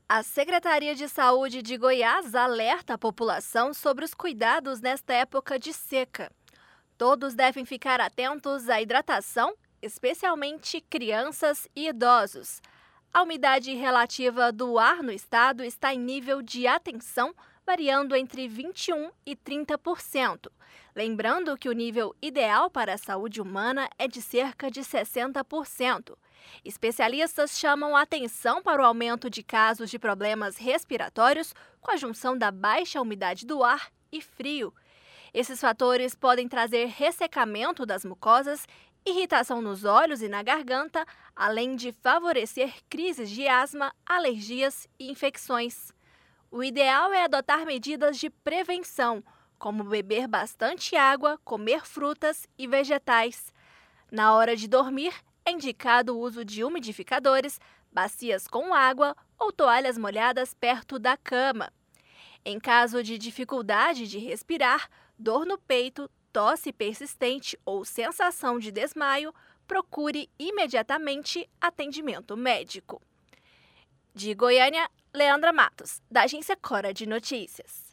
A Secretaria de Saúde de Goiás alerta a população sobre os cuidados nesta época de seca. Todos devem ficar atentos à hidratação, especialmente crianças e idosos. A umidade relativa do ar no estado está em nível de atenção, variando entre 21% e 30%. Lembrando que o nível ideal para a saúde humana é de cerca de 60%. Especialistas chamam a atenção para o aumento de casos de problemas respiratórios com a junção da baixa umidade do ar e frio. Esses fatores podem trazer ressecamento das mucosas, irritação nos olhos e na garganta, além de favorecer crises de asma, alergias e infecções. O ideal é adotar medidas de prevenção, como beber bastante água, comer frutas e vegetais. Na hora de dormir, é indicado o uso de umidificadores, bacias com água ou toalhas molhadas perto da cama. Em caso de dificuldade de respirar, dor no peito, tosse persistente ou sensação de desmaio, procure imediatamente atendimento médico. De Goiânia, Leandra Matos, da Agência Cora de Notícias.